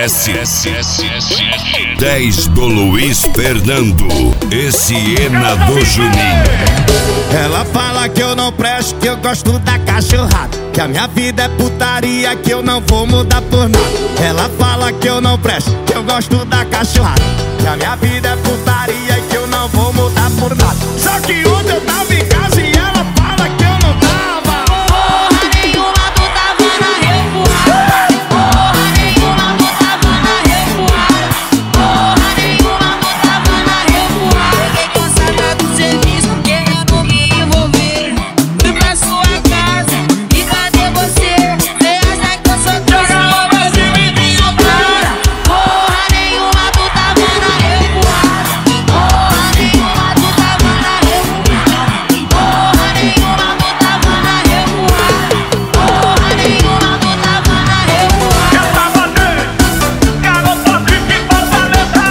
10 do Luiz Fernando e Siena do Juninho. Ela fala que eu não presto, que eu gosto da cachorrada, que a minha vida é putaria, que eu não vou mudar por nada. Ela fala que eu não presto, que eu gosto da cachorrada, que a minha vida é putaria, que eu não vou mudar por nada. Só que ontem eu tava em casa e ela fala que eu não tava. Porra nenhuma, tu tava na revoada. Porra nenhuma, tu tava na revoada. Porra nenhuma, tu tava na revoada. Fiquei cansada do serviço, querendo me envolver. Fui pra sua casa e cadê você? Cê acha que eu sou trouxa, mas eu me vi agora. Porra nenhuma, tu tava na revoada. Porra nenhuma, tu tava na revoada. Porra nenhuma, tu tava na revoada. Porra nenhuma, tu tava na revoada. Eu tava dentro, garota fique fortaleza.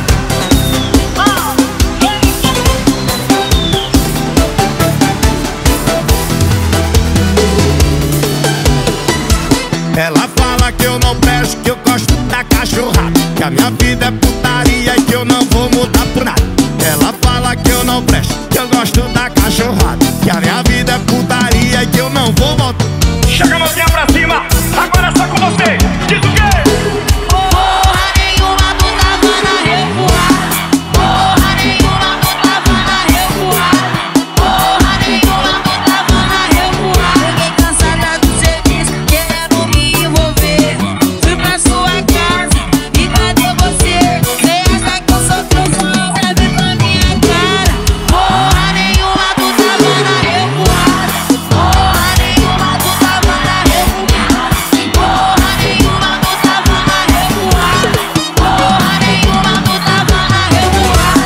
Ela fala que eu não presto, que eu gosto da cachorrada, que a minha vida é putaria e que eu não vou mudar por nada. Ela fala que eu não presto, que eu gosto da cachorrada, que a minha vida é putaria e que eu não vou voltar. Chega a mãozinha pra cima, agora é só com você. Diz o quê? Porra nenhuma, tu tava na revoada. Porra nenhuma, tu tava na revoada. Porra nenhuma, tu tava na revoada. Fiquei cansada do serviço, querendo me envolver. Fui pra sua casa e cadê você? Cê acha que eu sou trouxa, mas vi na minha cara. Porra nenhuma, tu tava na revoada. Porra nenhuma, tu tava na revoada. Porra nenhuma, tu tava na revoada. Porra nenhuma, tu tava na revoada.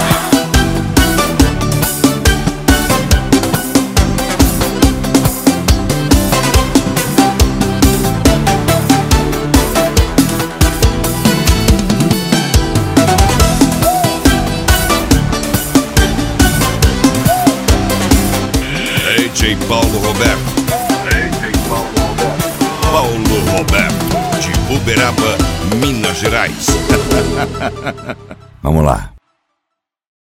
DJ Paulo Roberto. Paulo Roberto, de Uberaba, Minas Gerais. Vamos lá.